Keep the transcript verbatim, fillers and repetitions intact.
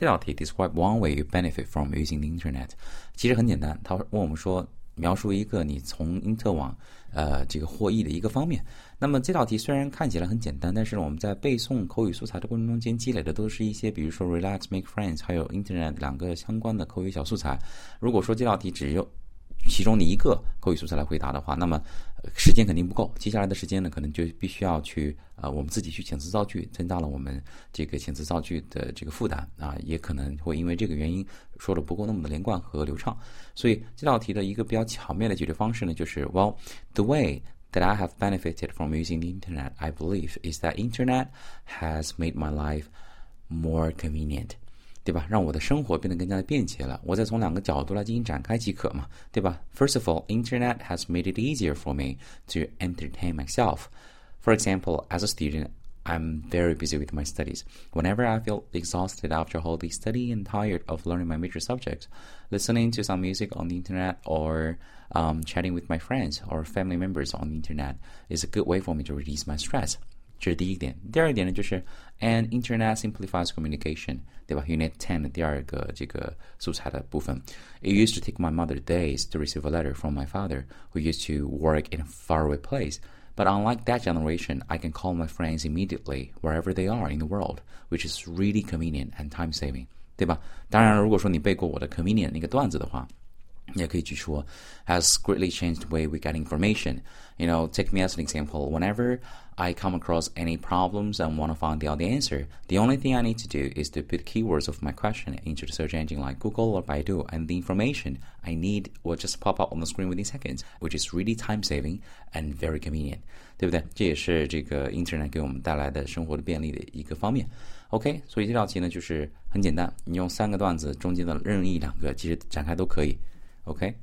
这道题 describe one way you benefit from using the internet。其实很简单，他问我们说描述一个你从因特网呃这个获益的一个方面。那么这道题虽然看起来很简单，但是我们在背诵口语素材的过程中间积累的都是一些比如说 relax make friends 还有 internet 两个相关的口语小素材。如果说这道题只有其中你一个口语素材来回答的话，那么、呃、时间肯定不够，接下来的时间呢可能就必须要去呃我们自己去遣词造句，增加了我们这个遣词造句的这个负担啊，也可能会因为这个原因说的不够那么的连贯和流畅。所以这道题的一个比较巧妙的解决方式呢，就是 Well, the way that I have benefited from using the internet, I believe, is that internet has made my life more convenient.对吧？让我的生活变得更加的便捷了。我再从两个角度来进行展开即可嘛，对吧？ First of all, internet has made it easier for me to entertain myself. For example, as a student, I'm very busy with my studies. Whenever I feel exhausted after a whole day study and tired of learning my major subjects, listening to some music on the internet or um, chatting with my friends or family members on the internet is a good way for me to reduce my stress.这是第一点。第二点呢，就是 and internet simplifies communication， 对吧 ？Unit ten 的第二个这个素材的部分。It used to take my mother days to receive a letter from my father, who used to work in a faraway place. But unlike that generation, I can call my friends immediately wherever they are in the world, which is really convenient and time-saving， 对吧？当然，如果说你背过我的 convenient 那个段子的话，你也可以去说 has greatly changed the way we get information. You know, take me as an example. Whenever I come across any problems and want to find out the answer, the only thing I need to do is to put keywords of my question into the search engine like Google or Baidu, and the information I need will just pop up on the screen within seconds, which is really time-saving and very convenient. 对不对？这也是这个 Internet 给我们带来的生活的便利的一个方面。OK， 所以这道题呢就是很简单，你用三个段子中间的任意两个其实展开都可以。OK